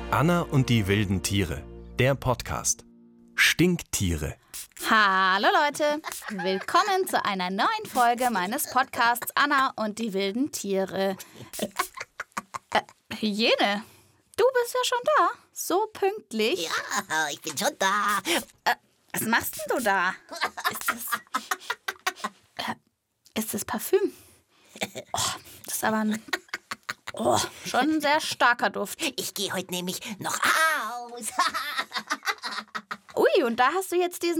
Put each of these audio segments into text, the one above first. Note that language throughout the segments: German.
Anna und die wilden Tiere, der Podcast. Stinktiere. Hallo Leute, willkommen zu einer neuen Folge meines Podcasts Anna und die wilden Tiere. Hyäne, du bist ja schon da, so pünktlich. Ja, ich bin schon da. Was machst denn du da? Ist das Parfüm? Oh, das ist aber schon ein sehr starker Duft. Ich gehe heute nämlich noch aus. Ui, und da hast du jetzt diesen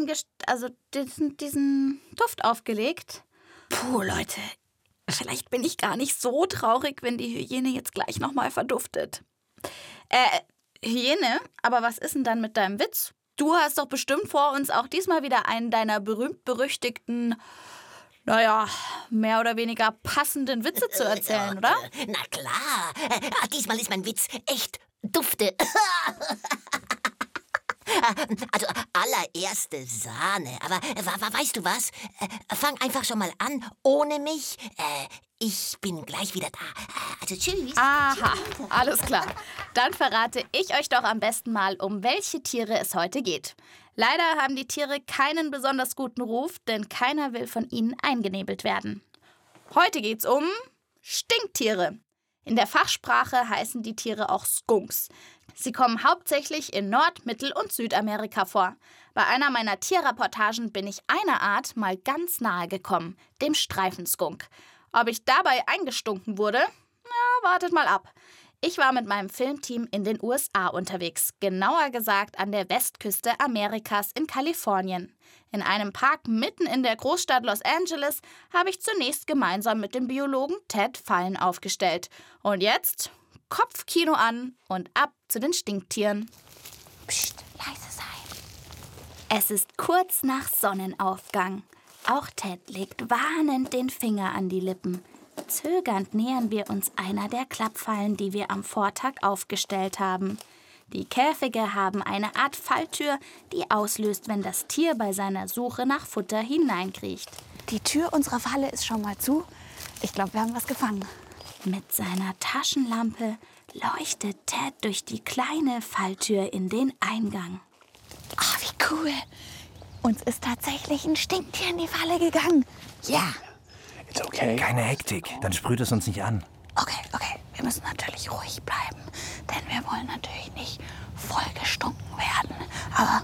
Duft aufgelegt. Puh, Leute, vielleicht bin ich gar nicht so traurig, wenn die Hyäne jetzt gleich nochmal verduftet. Hyäne, aber was ist denn dann mit deinem Witz? Du hast doch bestimmt vor, uns auch diesmal wieder einen deiner berühmt-berüchtigten, mehr oder weniger passenden Witze zu erzählen, oder? Na klar, diesmal ist mein Witz echt dufte. Also allererste Sahne, aber weißt du was? Fang einfach schon mal an, ohne mich. Ich bin gleich wieder da. Also tschüss. Aha, alles klar. Dann verrate ich euch doch am besten mal, um welche Tiere es heute geht. Leider haben die Tiere keinen besonders guten Ruf, denn keiner will von ihnen eingenebelt werden. Heute geht's um Stinktiere. In der Fachsprache heißen die Tiere auch Skunks. Sie kommen hauptsächlich in Nord-, Mittel- und Südamerika vor. Bei einer meiner Tierreportagen bin ich einer Art mal ganz nahe gekommen, dem Streifenskunk. Ob ich dabei eingestunken wurde? Na, wartet mal ab. Ich war mit meinem Filmteam in den USA unterwegs, genauer gesagt an der Westküste Amerikas in Kalifornien. In einem Park mitten in der Großstadt Los Angeles habe ich zunächst gemeinsam mit dem Biologen Ted Fallen aufgestellt. Und jetzt Kopfkino an und ab zu den Stinktieren. Psst, leise sein. Es ist kurz nach Sonnenaufgang. Auch Ted legt warnend den Finger an die Lippen. Zögernd nähern wir uns einer der Klappfallen, die wir am Vortag aufgestellt haben. Die Käfige haben eine Art Falltür, die auslöst, wenn das Tier bei seiner Suche nach Futter hineinkriecht. Die Tür unserer Falle ist schon mal zu. Ich glaube, wir haben was gefangen. Mit seiner Taschenlampe leuchtet Ted durch die kleine Falltür in den Eingang. Oh, wie cool. Uns ist tatsächlich ein Stinktier in die Falle gegangen. Ja. It's okay. Keine Hektik, dann sprüht es uns nicht an. Okay. Wir müssen natürlich ruhig bleiben, denn wir wollen natürlich nicht vollgestunken werden. Aber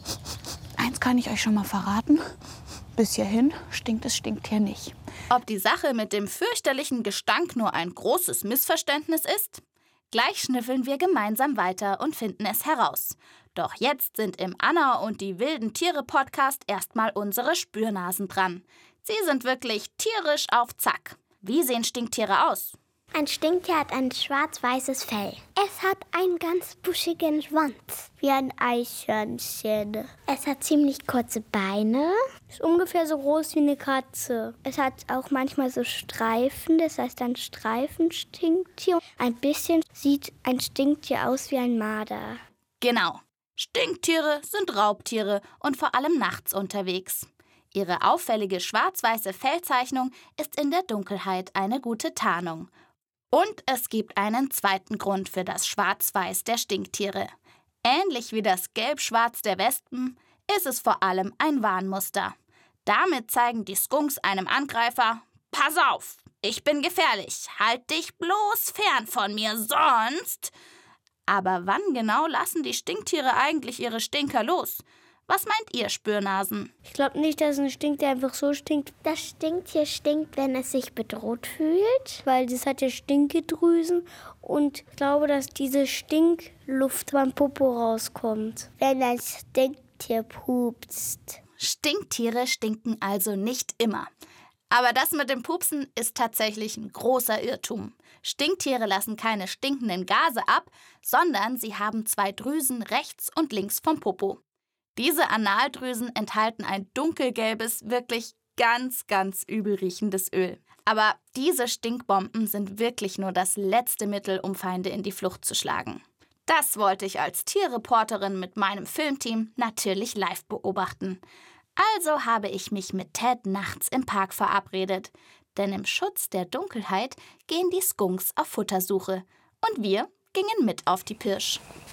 eins kann ich euch schon mal verraten. Bis hierhin stinkt das Stinktier nicht. Ob die Sache mit dem fürchterlichen Gestank nur ein großes Missverständnis ist? Gleich schnüffeln wir gemeinsam weiter und finden es heraus. Doch jetzt sind im Anna und die wilden Tiere Podcast erstmal unsere Spürnasen dran. Sie sind wirklich tierisch auf Zack. Wie sehen Stinktiere aus? Ein Stinktier hat ein schwarz-weißes Fell. Es hat einen ganz buschigen Schwanz, wie ein Eichhörnchen. Es hat ziemlich kurze Beine, ist ungefähr so groß wie eine Katze. Es hat auch manchmal so Streifen, das heißt ein Streifenstinktier. Ein bisschen sieht ein Stinktier aus wie ein Marder. Genau. Stinktiere sind Raubtiere und vor allem nachts unterwegs. Ihre auffällige schwarz-weiße Fellzeichnung ist in der Dunkelheit eine gute Tarnung. Und es gibt einen zweiten Grund für das Schwarz-Weiß der Stinktiere. Ähnlich wie das Gelb-Schwarz der Wespen ist es vor allem ein Warnmuster. Damit zeigen die Skunks einem Angreifer: Pass auf, ich bin gefährlich, halt dich bloß fern von mir, sonst... Aber wann genau lassen die Stinktiere eigentlich ihre Stinker los? Was meint ihr, Spürnasen? Ich glaube nicht, dass ein Stinktier einfach so stinkt. Das Stinktier stinkt, wenn es sich bedroht fühlt, weil das hat ja Stinkdrüsen. Und ich glaube, dass diese Stinkluft beim Popo rauskommt, wenn ein Stinktier pupst. Stinktiere stinken also nicht immer. Aber das mit dem Pupsen ist tatsächlich ein großer Irrtum. Stinktiere lassen keine stinkenden Gase ab, sondern sie haben 2 Drüsen rechts und links vom Popo. Diese Analdrüsen enthalten ein dunkelgelbes, wirklich ganz, ganz übel riechendes Öl. Aber diese Stinkbomben sind wirklich nur das letzte Mittel, um Feinde in die Flucht zu schlagen. Das wollte ich als Tierreporterin mit meinem Filmteam natürlich live beobachten. Also habe ich mich mit Ted nachts im Park verabredet. Denn im Schutz der Dunkelheit gehen die Skunks auf Futtersuche. Und wir gingen mit auf die Pirsch.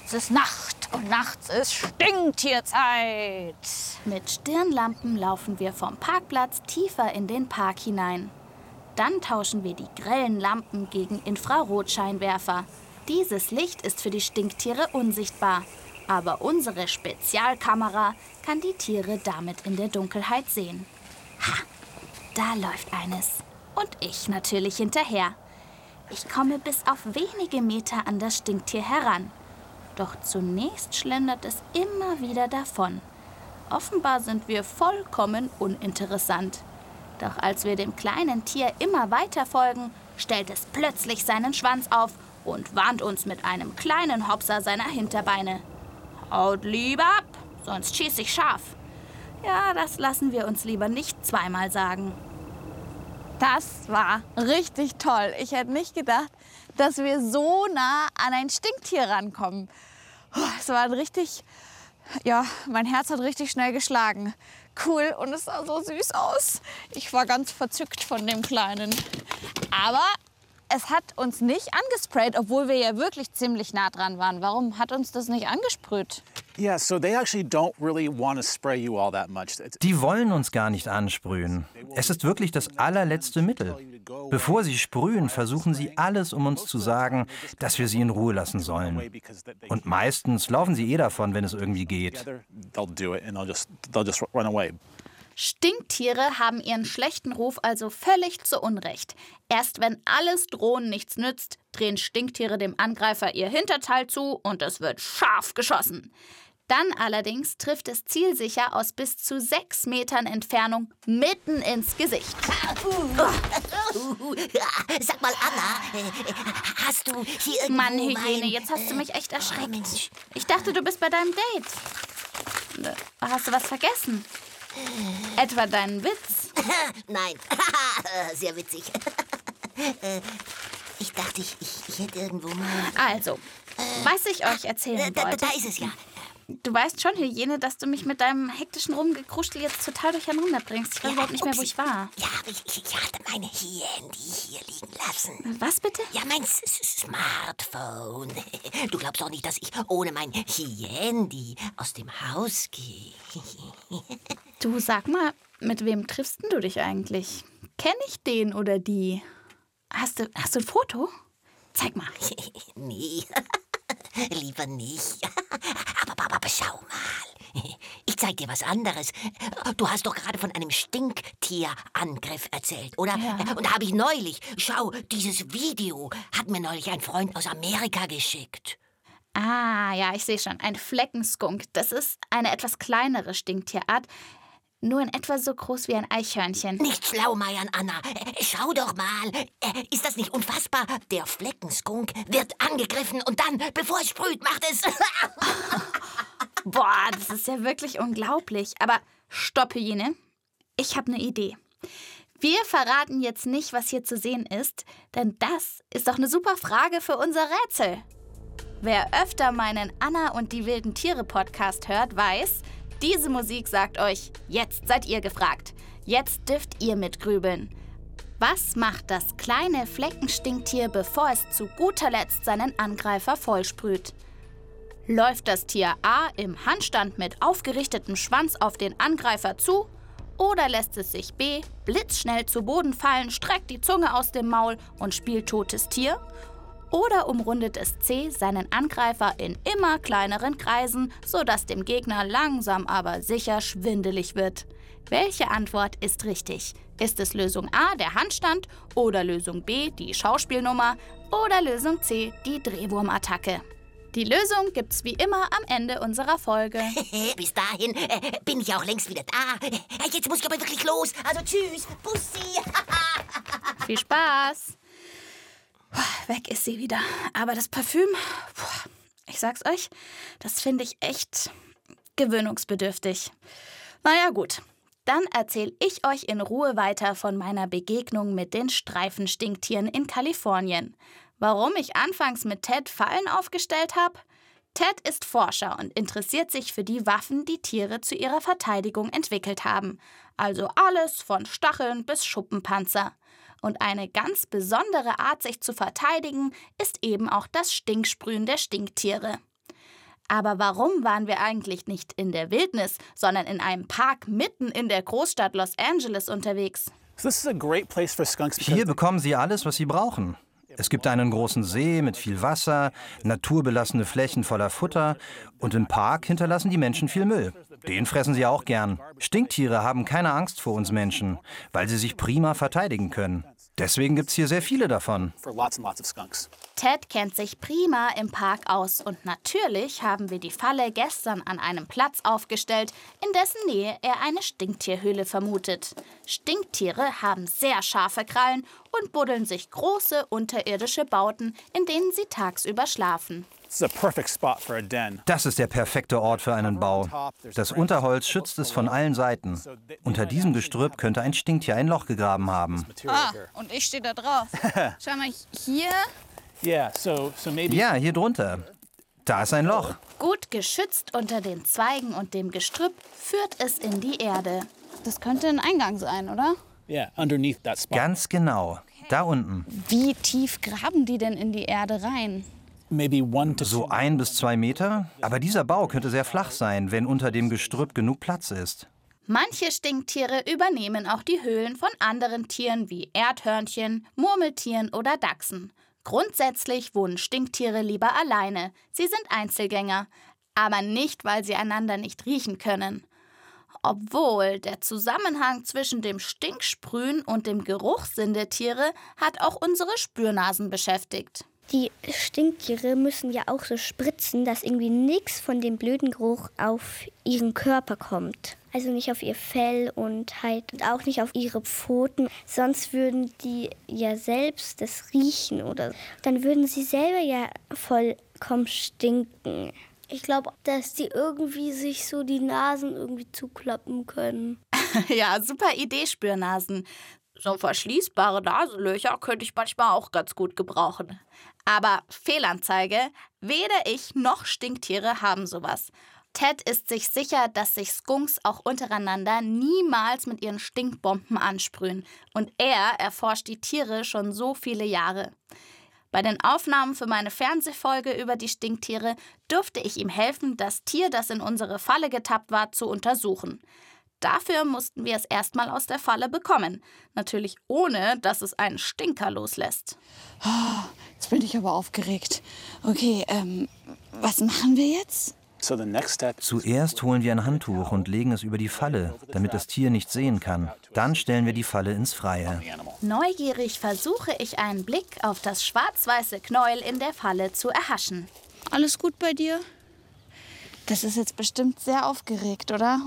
Es ist Nacht und nachts ist Stinktierzeit. Mit Stirnlampen laufen wir vom Parkplatz tiefer in den Park hinein. Dann tauschen wir die grellen Lampen gegen Infrarotscheinwerfer. Dieses Licht ist für die Stinktiere unsichtbar. Aber unsere Spezialkamera kann die Tiere damit in der Dunkelheit sehen. Ha, da läuft eines. Und ich natürlich hinterher. Ich komme bis auf wenige Meter an das Stinktier heran. Doch zunächst schlendert es immer wieder davon. Offenbar sind wir vollkommen uninteressant. Doch als wir dem kleinen Tier immer weiter folgen, stellt es plötzlich seinen Schwanz auf und warnt uns mit einem kleinen Hopser seiner Hinterbeine. Haut lieber ab, sonst schieß ich scharf. Ja, das lassen wir uns lieber nicht zweimal sagen. Das war richtig toll. Ich hätte nicht gedacht, dass wir so nah an ein Stinktier rankommen. Es war mein Herz hat richtig schnell geschlagen. Cool, und es sah so süß aus. Ich war ganz verzückt von dem Kleinen. Aber es hat uns nicht angesprayt, obwohl wir ja wirklich ziemlich nah dran waren. Warum hat uns das nicht angesprüht? Yeah, so they actually don't really want to spray you all that much. Die wollen uns gar nicht ansprühen. Es ist wirklich das allerletzte Mittel. Bevor sie sprühen, versuchen sie alles, um uns zu sagen, dass wir sie in Ruhe lassen sollen. Und meistens laufen sie davon, wenn es irgendwie geht. They'll do it and they'll just run away. Stinktiere haben ihren schlechten Ruf also völlig zu Unrecht. Erst wenn alles Drohen nichts nützt, drehen Stinktiere dem Angreifer ihr Hinterteil zu und es wird scharf geschossen. Dann allerdings trifft es zielsicher aus bis zu 6 Metern Entfernung mitten ins Gesicht. Sag mal, Anna, hast du hier irgendwo Mann, Hygiene, jetzt hast du mich echt erschreckt. Mensch. Ich dachte, du bist bei deinem Date. Hast du was vergessen? Etwa deinen Witz? Nein, sehr witzig. Ich dachte, ich hätte irgendwo mal... Also, was ich euch erzählen wollte. Da ist es ja. Du weißt schon, Hygiene, dass du mich mit deinem hektischen Rumgekruschel jetzt total durcheinander bringst. Ich weiß überhaupt nicht mehr, wo ich war. Ja, ich hatte mein Handy hier liegen lassen. Was bitte? Ja, mein Smartphone. Du glaubst doch nicht, dass ich ohne mein Handy aus dem Haus gehe. Du, sag mal, mit wem triffst denn du dich eigentlich? Kenn ich den oder die? Hast du ein Foto? Zeig mal. Nee, lieber nicht. Aber schau mal. Ich zeig dir was anderes. Du hast doch gerade von einem Stinktierangriff erzählt, oder? Ja. Und da habe ich neulich, schau, dieses Video hat mir neulich ein Freund aus Amerika geschickt. Ah, ja, ich sehe schon. Ein Fleckenskunk. Das ist eine etwas kleinere Stinktierart. Nur in etwa so groß wie ein Eichhörnchen. Nicht schlaumeiern, Anna. Schau doch mal. Ist das nicht unfassbar? Der Fleckenskunk wird angegriffen und dann, bevor es sprüht, macht es... Boah, das ist ja wirklich unglaublich. Aber stopp, Hygiene. Ich habe eine Idee. Wir verraten jetzt nicht, was hier zu sehen ist, denn das ist doch eine super Frage für unser Rätsel. Wer öfter meinen Anna und die wilden Tiere Podcast hört, weiß, diese Musik sagt euch, jetzt seid ihr gefragt. Jetzt dürft ihr mitgrübeln. Was macht das kleine Fleckenstinktier, bevor es zu guter Letzt seinen Angreifer vollsprüht? Läuft das Tier A im Handstand mit aufgerichtetem Schwanz auf den Angreifer zu? Oder lässt es sich B blitzschnell zu Boden fallen, streckt die Zunge aus dem Maul und spielt totes Tier? Oder umrundet es C seinen Angreifer in immer kleineren Kreisen, sodass dem Gegner langsam aber sicher schwindelig wird? Welche Antwort ist richtig? Ist es Lösung A, der Handstand, oder Lösung B, die Schauspielnummer, oder Lösung C, die Drehwurmattacke? Die Lösung gibt's wie immer am Ende unserer Folge. Bis dahin bin ich auch längst wieder da. Jetzt muss ich aber wirklich los. Also tschüss, Bussi. Viel Spaß! Weg ist sie wieder. Aber das Parfüm, ich sag's euch, das finde ich echt gewöhnungsbedürftig. Naja gut, dann erzähle ich euch in Ruhe weiter von meiner Begegnung mit den Streifenstinktieren in Kalifornien. Warum ich anfangs mit Ted Fallen aufgestellt habe? Ted ist Forscher und interessiert sich für die Waffen, die Tiere zu ihrer Verteidigung entwickelt haben. Also alles von Stacheln bis Schuppenpanzer. Und eine ganz besondere Art, sich zu verteidigen, ist eben auch das Stinksprühen der Stinktiere. Aber warum waren wir eigentlich nicht in der Wildnis, sondern in einem Park mitten in der Großstadt Los Angeles unterwegs? So this is a great place for skunks because Hier bekommen sie alles, was sie brauchen. Es gibt einen großen See mit viel Wasser, naturbelassene Flächen voller Futter und im Park hinterlassen die Menschen viel Müll. Den fressen sie auch gern. Stinktiere haben keine Angst vor uns Menschen, weil sie sich prima verteidigen können. Deswegen gibt's hier sehr viele davon. for lots and lots of skunks. Ted kennt sich prima im Park aus und natürlich haben wir die Falle gestern an einem Platz aufgestellt, in dessen Nähe er eine Stinktierhöhle vermutet. Stinktiere haben sehr scharfe Krallen und buddeln sich große unterirdische Bauten, in denen sie tagsüber schlafen. This is a perfect spot for a den. Das ist der perfekte Ort für einen Bau. Das Unterholz schützt es von allen Seiten. Unter diesem Gestrüpp könnte ein Stinktier ein Loch gegraben haben. Ah, und ich stehe da drauf. Schau mal, hier. Yeah, so maybe Ja, hier drunter. Da ist ein Loch. Gut geschützt unter den Zweigen und dem Gestrüpp führt es in die Erde. Das könnte ein Eingang sein, oder? yeah, underneath that spot. Ganz genau. Da unten. Wie tief graben die denn in die Erde rein? Maybe 1 to 2. So 1 bis 2 Meter. Aber dieser Bau könnte sehr flach sein, wenn unter dem Gestrüpp genug Platz ist. Manche Stinktiere übernehmen auch die Höhlen von anderen Tieren wie Erdhörnchen, Murmeltieren oder Dachsen. Grundsätzlich wohnen Stinktiere lieber alleine. Sie sind Einzelgänger. Aber nicht, weil sie einander nicht riechen können. Obwohl der Zusammenhang zwischen dem Stinksprühen und dem Geruchssinn der Tiere hat auch unsere Spürnasen beschäftigt. Die Stinktiere müssen ja auch so spritzen, dass irgendwie nichts von dem blöden Geruch auf ihren Körper kommt. Also nicht auf ihr Fell und halt auch nicht auf ihre Pfoten. Sonst würden die ja selbst das riechen oder dann würden sie selber ja vollkommen stinken. Ich glaube, dass die irgendwie sich so die Nasen irgendwie zuklappen können. Ja, super Idee, Spürnasen. So verschließbare Nasenlöcher könnte ich manchmal auch ganz gut gebrauchen. Aber Fehlanzeige, weder ich noch Stinktiere haben sowas. Ted ist sich sicher, dass sich Skunks auch untereinander niemals mit ihren Stinkbomben ansprühen. Und er erforscht die Tiere schon so viele Jahre. Bei den Aufnahmen für meine Fernsehfolge über die Stinktiere durfte ich ihm helfen, das Tier, das in unsere Falle getappt war, zu untersuchen. Dafür mussten wir es erstmal aus der Falle bekommen. Natürlich ohne, dass es einen Stinker loslässt. Jetzt bin ich aber aufgeregt. Okay, was machen wir jetzt? So the next step Zuerst holen wir ein Handtuch und legen es über die Falle, damit das Tier nicht sehen kann. Dann stellen wir die Falle ins Freie. Neugierig versuche ich einen Blick auf das schwarz-weiße Knäuel in der Falle zu erhaschen. Alles gut bei dir? Das ist jetzt bestimmt sehr aufgeregt, oder?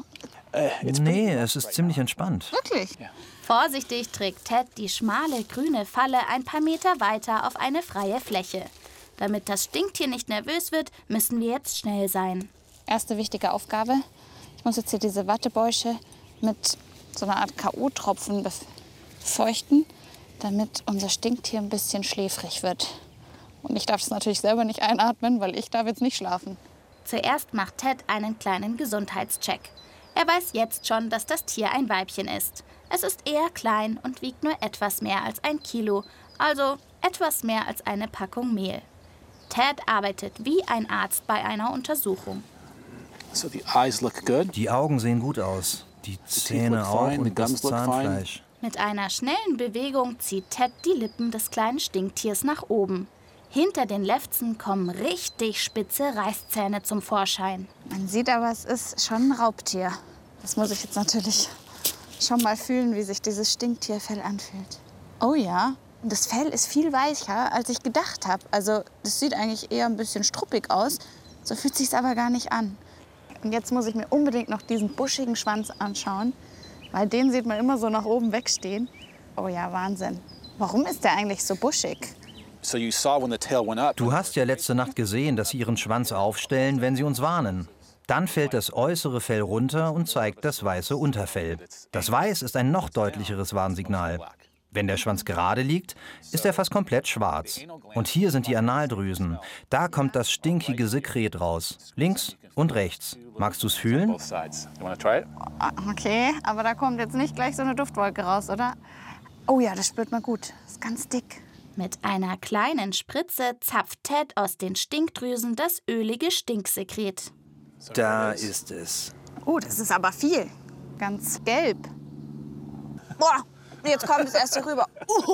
Nee, es ist ziemlich entspannt. Wirklich? Vorsichtig trägt Ted die schmale grüne Falle ein paar Meter weiter auf eine freie Fläche. Damit das Stinktier nicht nervös wird, müssen wir jetzt schnell sein. Erste wichtige Aufgabe. Ich muss jetzt hier diese Wattebäusche mit so einer Art K.O.-Tropfen befeuchten, damit unser Stinktier ein bisschen schläfrig wird. Und ich darf es natürlich selber nicht einatmen, weil ich darf jetzt nicht schlafen. Zuerst macht Ted einen kleinen Gesundheitscheck. Er weiß jetzt schon, dass das Tier ein Weibchen ist. Es ist eher klein und wiegt nur etwas mehr als 1 Kilo, also etwas mehr als eine Packung Mehl. Ted arbeitet wie ein Arzt bei einer Untersuchung. So the eyes look good. Die Augen sehen gut aus. Die Zähne look auch fine, the und das gums look fine. Zahnfleisch. Mit einer schnellen Bewegung zieht Ted die Lippen des kleinen Stinktiers nach oben. Hinter den Lefzen kommen richtig spitze Reißzähne zum Vorschein. Man sieht aber, es ist schon ein Raubtier. Das muss ich jetzt natürlich schon mal fühlen, wie sich dieses Stinktierfell anfühlt. Oh ja, und das Fell ist viel weicher, als ich gedacht habe. Also das sieht eigentlich eher ein bisschen struppig aus. So fühlt sich's aber gar nicht an. Und jetzt muss ich mir unbedingt noch diesen buschigen Schwanz anschauen, weil den sieht man immer so nach oben wegstehen. Oh ja, Wahnsinn. Warum ist der eigentlich so buschig? So you saw when the tail went up. Du hast ja letzte Nacht gesehen, dass sie ihren Schwanz aufstellen, wenn sie uns warnen. Dann fällt das äußere Fell runter und zeigt das weiße Unterfell. Das Weiß ist ein noch deutlicheres Warnsignal. Wenn der Schwanz gerade liegt, ist er fast komplett schwarz. Und hier sind die Analdrüsen. Da kommt das stinkige Sekret raus. Links und rechts. Magst du's fühlen? Both sides. You want to try it? Okay, aber da kommt jetzt nicht gleich so eine Duftwolke raus, oder? Oh ja, das spürt man gut. Das ist ganz dick. Mit einer kleinen Spritze zapft Ted aus den Stinkdrüsen das ölige Stinksekret. Da ist es. Oh, das ist aber viel. Ganz gelb. Boah, jetzt kommt es erst hier rüber.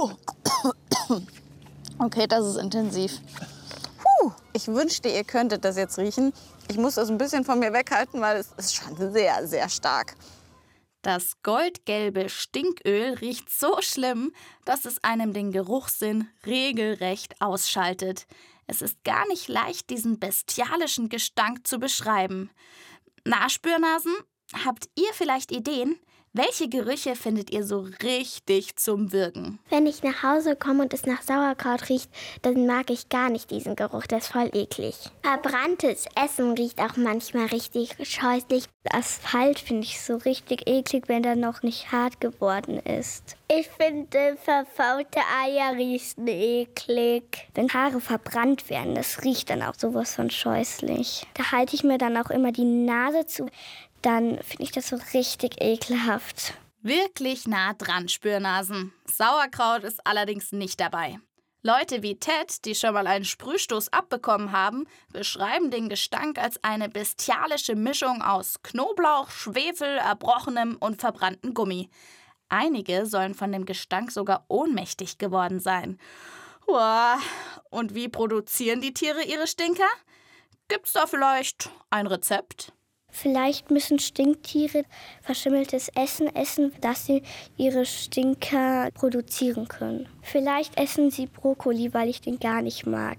Okay, das ist intensiv. Ich wünschte, ihr könntet das jetzt riechen. Ich muss das ein bisschen von mir weghalten, weil es ist schon sehr, sehr stark. Das goldgelbe Stinköl riecht so schlimm, dass es einem den Geruchssinn regelrecht ausschaltet. Es ist gar nicht leicht, diesen bestialischen Gestank zu beschreiben. Na, Spürnasen, habt ihr vielleicht Ideen? Welche Gerüche findet ihr so richtig zum Würgen? Wenn ich nach Hause komme und es nach Sauerkraut riecht, dann mag ich gar nicht diesen Geruch, der ist voll eklig. Verbranntes Essen riecht auch manchmal richtig scheußlich. Asphalt finde ich so richtig eklig, wenn er noch nicht hart geworden ist. Ich finde verfaulte Eier riechen eklig. Wenn Haare verbrannt werden, das riecht dann auch sowas von scheußlich. Da halte ich mir dann auch immer die Nase zu. Dann finde ich das so richtig ekelhaft. Wirklich nah dran, Spürnasen. Sauerkraut ist allerdings nicht dabei. Leute wie Ted, die schon mal einen Sprühstoß abbekommen haben, beschreiben den Gestank als eine bestialische Mischung aus Knoblauch, Schwefel, Erbrochenem und verbranntem Gummi. Einige sollen von dem Gestank sogar ohnmächtig geworden sein. Uah. Und wie produzieren die Tiere ihre Stinker? Gibt's da vielleicht ein Rezept? Vielleicht müssen Stinktiere verschimmeltes Essen essen, dass sie ihre Stinker produzieren können. Vielleicht essen sie Brokkoli, weil ich den gar nicht mag.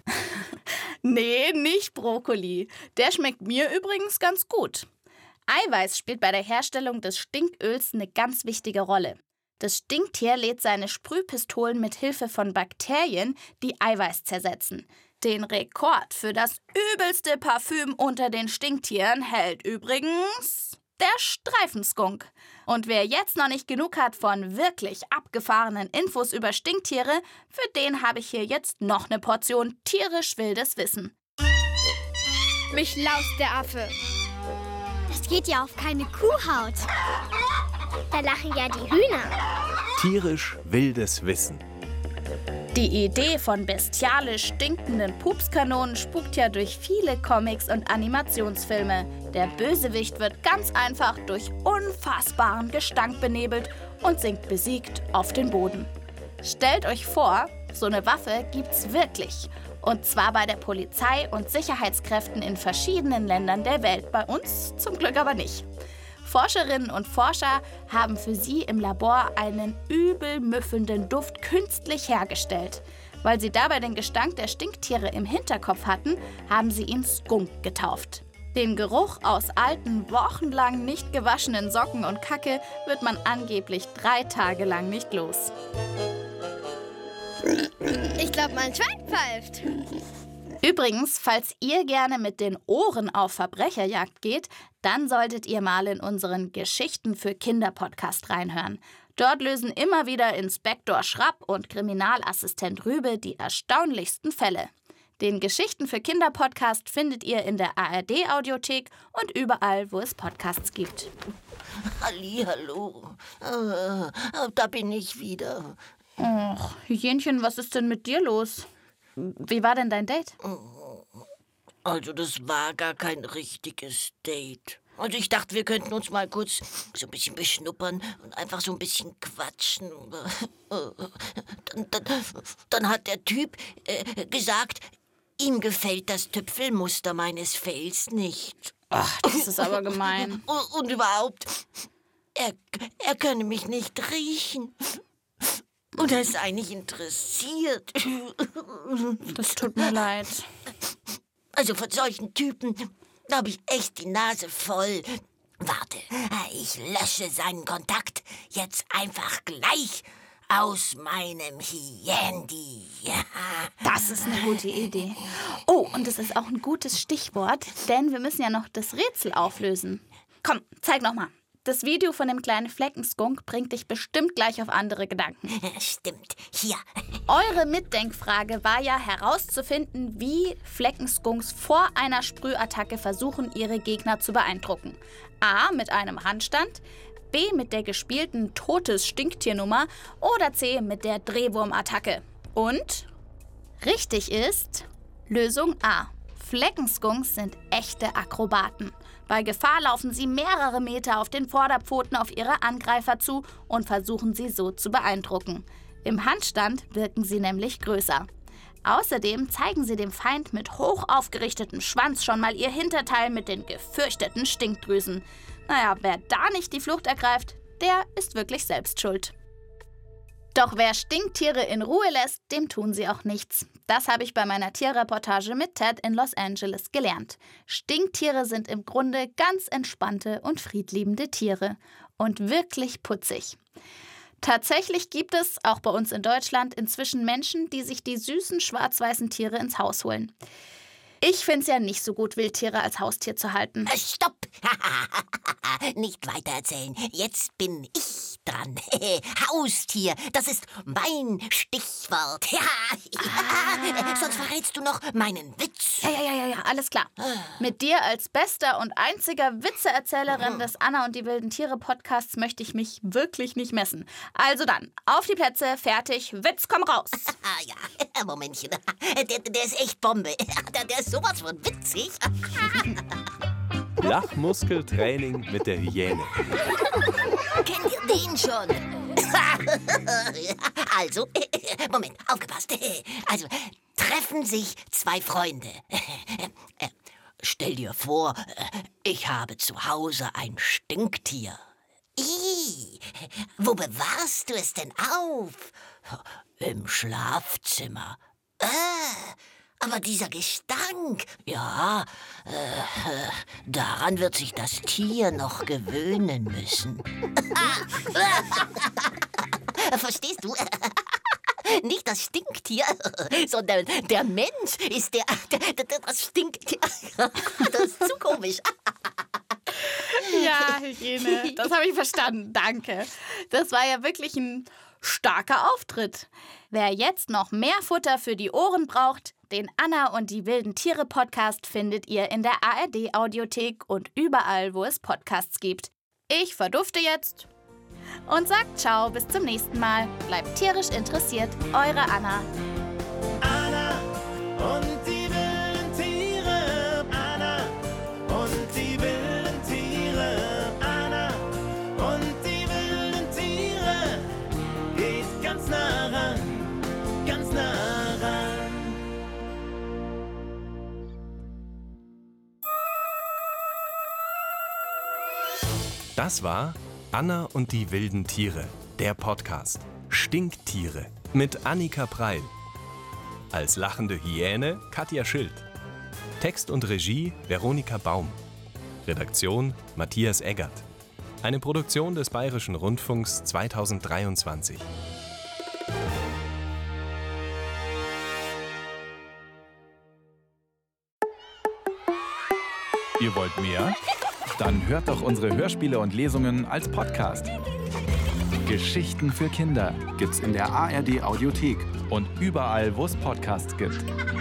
Nee, nicht Brokkoli. Der schmeckt mir übrigens ganz gut. Eiweiß spielt bei der Herstellung des Stinköls eine ganz wichtige Rolle. Das Stinktier lädt seine Sprühpistolen mit Hilfe von Bakterien, die Eiweiß zersetzen. Den Rekord für das übelste Parfüm unter den Stinktieren hält übrigens der Streifenskunk. Und wer jetzt noch nicht genug hat von wirklich abgefahrenen Infos über Stinktiere, für den habe ich hier jetzt noch eine Portion tierisch wildes Wissen. Mich laust der Affe. Das geht ja auf keine Kuhhaut. Da lachen ja die Hühner. Tierisch wildes Wissen. Die Idee von bestialisch stinkenden Pupskanonen spukt ja durch viele Comics und Animationsfilme. Der Bösewicht wird ganz einfach durch unfassbaren Gestank benebelt und sinkt besiegt auf den Boden. Stellt euch vor, so eine Waffe gibt's wirklich. Und zwar bei der Polizei und Sicherheitskräften in verschiedenen Ländern der Welt. Bei uns zum Glück aber nicht. Forscherinnen und Forscher haben für sie im Labor einen übel müffelnden Duft künstlich hergestellt. Weil sie dabei den Gestank der Stinktiere im Hinterkopf hatten, haben sie ihn Skunk getauft. Den Geruch aus alten, wochenlang nicht gewaschenen Socken und Kacke wird man angeblich 3 Tage lang nicht los. Ich glaube, mein Schwein pfeift. Übrigens, falls ihr gerne mit den Ohren auf Verbrecherjagd geht, dann solltet ihr mal in unseren Geschichten für Kinder-Podcast reinhören. Dort lösen immer wieder Inspektor Schrapp und Kriminalassistent Rübe die erstaunlichsten Fälle. Den Geschichten für Kinder-Podcast findet ihr in der ARD-Audiothek und überall, wo es Podcasts gibt. Hallihallo, da bin ich wieder. Och, Hyänchen, was ist denn mit dir los? Wie war denn dein Date? Also das war gar kein richtiges Date. Also ich dachte, wir könnten uns mal kurz so ein bisschen beschnuppern und einfach so ein bisschen quatschen. Dann hat der Typ gesagt, ihm gefällt das Tüpfelmuster meines Fells nicht. Ach, das ist aber gemein. Und überhaupt, er könne mich nicht riechen. Und er sei nicht interessiert. Das tut mir leid. Also von solchen Typen habe ich echt die Nase voll. Warte, ich lösche seinen Kontakt jetzt einfach gleich aus meinem Handy. Das ist eine gute Idee. Oh, und das ist auch ein gutes Stichwort, denn wir müssen ja noch das Rätsel auflösen. Komm, zeig noch mal. Das Video von dem kleinen Fleckenskunk bringt dich bestimmt gleich auf andere Gedanken. Stimmt, hier. Eure Mitdenkfrage war ja herauszufinden, wie Fleckenskunks vor einer Sprühattacke versuchen, ihre Gegner zu beeindrucken. A. mit einem Handstand, B. mit der gespielten Totes-Stinktiernummer oder C. mit der Drehwurmattacke. Und richtig ist Lösung A. Fleckenskunks sind echte Akrobaten. Bei Gefahr laufen sie mehrere Meter auf den Vorderpfoten auf ihre Angreifer zu und versuchen sie so zu beeindrucken. Im Handstand wirken sie nämlich größer. Außerdem zeigen sie dem Feind mit hoch aufgerichtetem Schwanz schon mal ihr Hinterteil mit den gefürchteten Stinkdrüsen. Naja, wer da nicht die Flucht ergreift, der ist wirklich selbst schuld. Doch wer Stinktiere in Ruhe lässt, dem tun sie auch nichts. Das habe ich bei meiner Tierreportage mit Ted in Los Angeles gelernt. Stinktiere sind im Grunde ganz entspannte und friedliebende Tiere. Und wirklich putzig. Tatsächlich gibt es, auch bei uns in Deutschland, inzwischen Menschen, die sich die süßen schwarz-weißen Tiere ins Haus holen. Ich finde es ja nicht so gut, Wildtiere als Haustier zu halten. Stopp! Nicht weitererzählen. Jetzt bin ich dran. Haustier, das ist mein Stichwort. Sonst verrätst du noch meinen Witz. Ja, alles klar. Mit dir als bester und einziger Witzeerzählerin des Anna und die wilden Tiere Podcasts möchte ich mich wirklich nicht messen. Also dann, auf die Plätze, fertig, Witz, komm raus. Ja, Momentchen. Der ist echt Bombe. Der ist sowas von witzig. Lachmuskeltraining mit der Hyäne. Kennt ihr den schon? Also, Moment, aufgepasst. Also, treffen sich zwei Freunde. Stell dir vor, ich habe zu Hause ein Stinktier. Wo bewahrst du es denn auf? Im Schlafzimmer. Aber dieser Gestank, ja, daran wird sich das Tier noch gewöhnen müssen. Verstehst du? Nicht das Stinktier, sondern der Mensch ist das Stinktier. Das ist zu komisch. Ja, Hyäne, das habe ich verstanden, danke. Das war ja wirklich ein starker Auftritt. Wer jetzt noch mehr Futter für die Ohren braucht, den Anna und die wilden Tiere Podcast findet ihr in der ARD Audiothek und überall, wo es Podcasts gibt. Ich verdufte jetzt und sagt ciao, bis zum nächsten Mal. Bleibt tierisch interessiert, eure Anna. Anna und die wilden Tiere. Anna und die wilden Tiere. Anna und die wilden Tiere. Geht ganz nah ran, ganz nah ran. Das war Anna und die wilden Tiere, der Podcast Stinktiere mit Annika Preil. Als lachende Hyäne Katja Schild. Text und Regie Veronika Baum. Redaktion Matthias Eggert. Eine Produktion des Bayerischen Rundfunks 2023. Ihr wollt mehr? Dann hört doch unsere Hörspiele und Lesungen als Podcast. Geschichten für Kinder gibt's in der ARD Audiothek und überall, wo es Podcasts gibt.